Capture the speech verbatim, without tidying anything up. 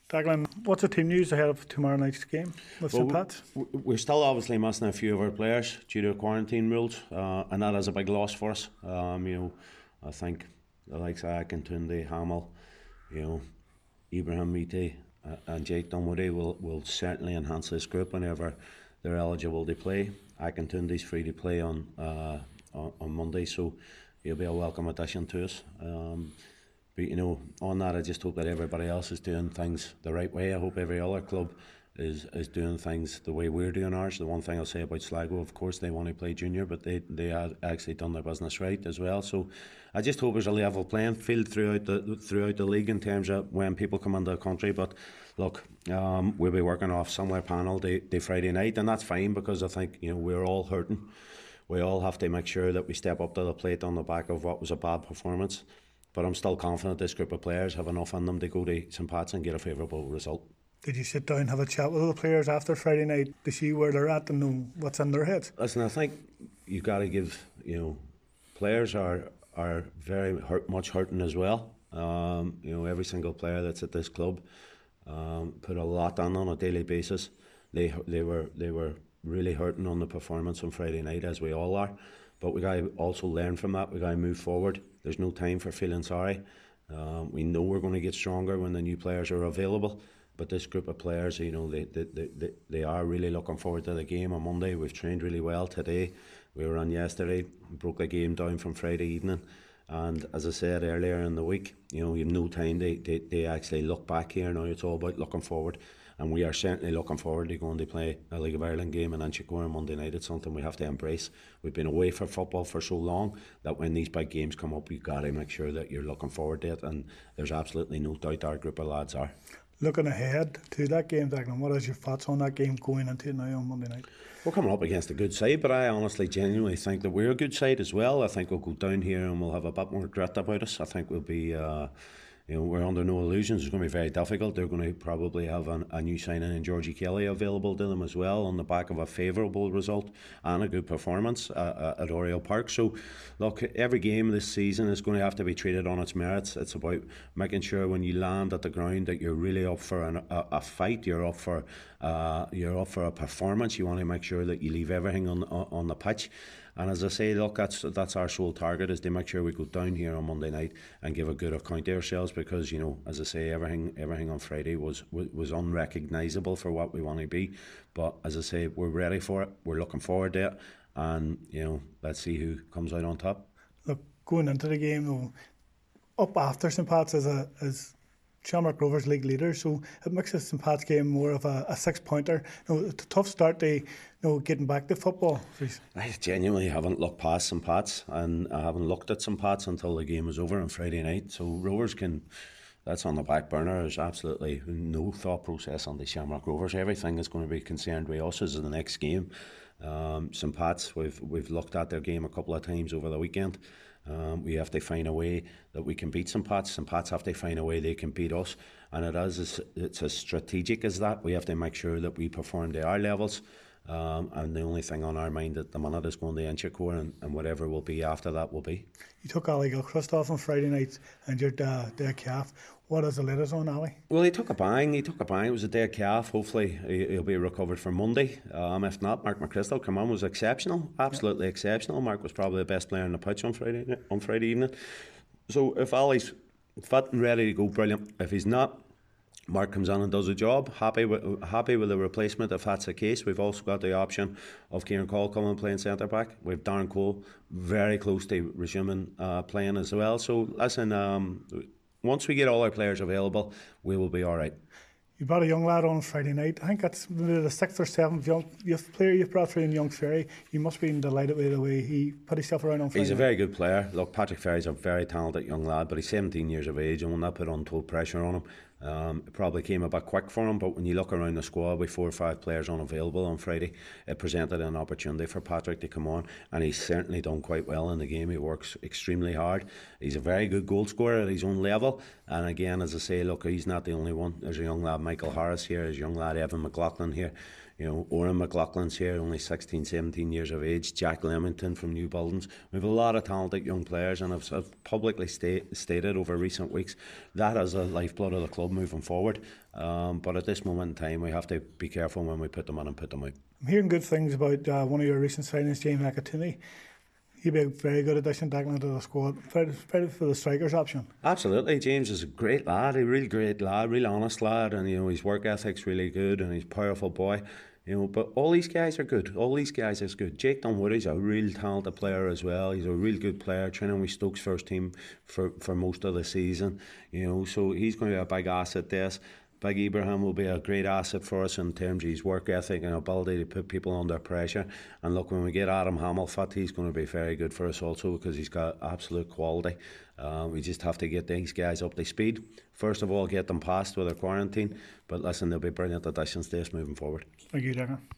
Declan, what's the team news ahead of tomorrow night's game with Well, Saint Pat's? w- we're still obviously missing a few of our players due to quarantine rules, uh, and that is a big loss for us. Um, you know, I think the likes of Akintunde, Hamill, you know, Ibrahim Mite uh, and Jake Dunwoody will, will certainly enhance this group whenever they're eligible to play. Akintunde's free to play on, uh, on on Monday, so he'll be a welcome addition to us. Um, But you know, on that, I just hope that everybody else is doing things the right way. I hope every other club is is doing things the way we're doing ours. The one thing I'll say about Sligo, of course, they want to play junior, but they they have actually done their business right as well. So I just hope there's a level playing field throughout the throughout the league in terms of when people come into the country. But look, um, we'll be working off somewhere panel the, the Friday night, and that's fine because I think you know we're all hurting. We all have to make sure that we step up to the plate on the back of what was a bad performance. But I'm still confident this group of players have enough in them to go to Saint Pat's and get a favourable result. Did you sit down and have a chat with the players after Friday night to see where they're at and know what's in their heads? Listen, I think you've got to give, you know, players are are very hurt, much hurting as well. Um, you know, every single player that's at this club um, put a lot on on a daily basis. They they were they were really hurting on the performance on Friday night, as we all are. But we got to also learn from that. We got to move forward. There's no time for feeling sorry. Um, we know we're going to get stronger when the new players are available. But this group of players, you know, they, they they they are really looking forward to the game on Monday. We've trained really well today. We were on yesterday, broke the game down from Friday evening. And as I said earlier in the week, you know, you have no time to, to, to actually look back here now. It's all about looking forward. And we are certainly looking forward to going to play a League of Ireland game in Inchicore on Monday night. It's something we have to embrace. We've been away from football for so long that when these big games come up, you've got to make sure that you're looking forward to it. And there's absolutely no doubt our group of lads are. Looking ahead to that game, Declan, what is your thoughts on that game going into it now on Monday night? We're coming up against a good side, but I honestly, genuinely think that we're a good side as well. I think we'll go down here and we'll have a bit more grit about us. I think we'll be... Uh, You know, we're under no illusions. It's going to be very difficult. They're going to probably have an, a new signing in Georgie Kelly available to them as well on the back of a favourable result and a good performance uh, at Oriel Park. So, look, every game this season is going to have to be treated on its merits. It's about making sure when you land at the ground that you're really up for an, a, a fight. You're up for uh, you're up for a performance. You want to make sure that you leave everything on on, on the pitch. And as I say, look, that's that's our sole target, is to make sure we go down here on Monday night and give a good account of ourselves, because, you know, as I say, everything everything on Friday was was, was unrecognisable for what we want to be. But as I say, we're ready for it. We're looking forward to it. And, you know, let's see who comes out on top. Look, going into the game, though, up after Saint Pat's as a as Shamrock Rovers league leader, so it makes the Saint Pat's game more of a, a six-pointer. You know, it's a tough start to, you know, getting back to football. I genuinely haven't looked past Saint Pat's, and I haven't looked at Saint Pat's until the game was over on Friday night. So Rovers can, that's on the back burner. There's absolutely no thought process on the Shamrock Rovers. Everything is going to be concerned with us as the next game. Um, Saint Pat's, we've we've looked at their game a couple of times over the weekend. Um, we have to find a way that we can beat Saint Pat's. Saint Pat's have to find a way they can beat us, and it is it's as strategic as that. We have to make sure that we perform to our levels, um, and the only thing on our mind at the minute is going to Inchicore, and, and whatever will be after that will be. You took Ali Gilchrist off on Friday night and your uh, day calf. What is the latest on Ali? Well, he took a bang. He took a bang. It was a day calf. Hopefully, he'll be recovered for Monday. Um, if not, Mark McChrystal, come on, was exceptional, absolutely yep. exceptional. Mark was probably the best player on the pitch on Friday on Friday evening. So if Ali's fit and ready to go, brilliant. If he's not, Mark comes on and does a job. Happy with happy with the replacement if that's the case. We've also got the option of Kieran Cole coming and playing centre back. We've Darren Cole very close to resuming uh, playing as well. So listen, um, once we get all our players available, we will be all right. You brought a young lad on Friday night. I think that's maybe the sixth or seventh young youth player you've brought through in Young Ferry. You must be delighted with the way he put himself around on Friday. He's a very good player. Look, Patrick Ferry's a very talented young lad, but he's seventeen years of age, and when that put untold pressure on him, um, it probably came a bit quick for him. But when you look around the squad with four or five players unavailable on Friday, it presented an opportunity for Patrick to come on, and he's certainly done quite well in the game. He works extremely hard. He's a very good goal scorer at his own level, and again, as I say, look, he's not the only one. There's a young lad, Michael Harris here. There's a young lad, Evan McLaughlin here. You know, Oren McLaughlin's here, only sixteen, seventeen years of age. Jack Leamington from New Buildings. We have a lot of talented young players, and I've, I've publicly sta- stated over recent weeks that is the lifeblood of the club. club moving forward. Um, but at this moment in time, we have to be careful when we put them on and put them out. I'm hearing good things about uh, one of your recent signings, James Akatuni. He'd be a very good addition back into the squad, very, very for the strikers option. Absolutely, James is a great lad, a real great lad, real honest lad, and you know his work ethic's really good, and he's a powerful boy. You know, but all these guys are good. All these guys is good. Jake Dunwoody's a real talented player as well. He's a real good player, training with Stokes first team for, for most of the season. You know, so he's going to be a big asset to us. Big Ibrahim will be a great asset for us in terms of his work ethic and ability to put people under pressure. And look, when we get Adam Hamill fit, he's going to be very good for us also because he's got absolute quality. Um, we just have to get these guys up to speed. First of all, get them past with their quarantine. But listen, they'll be brilliant additions to us moving forward. Thank you, Declan.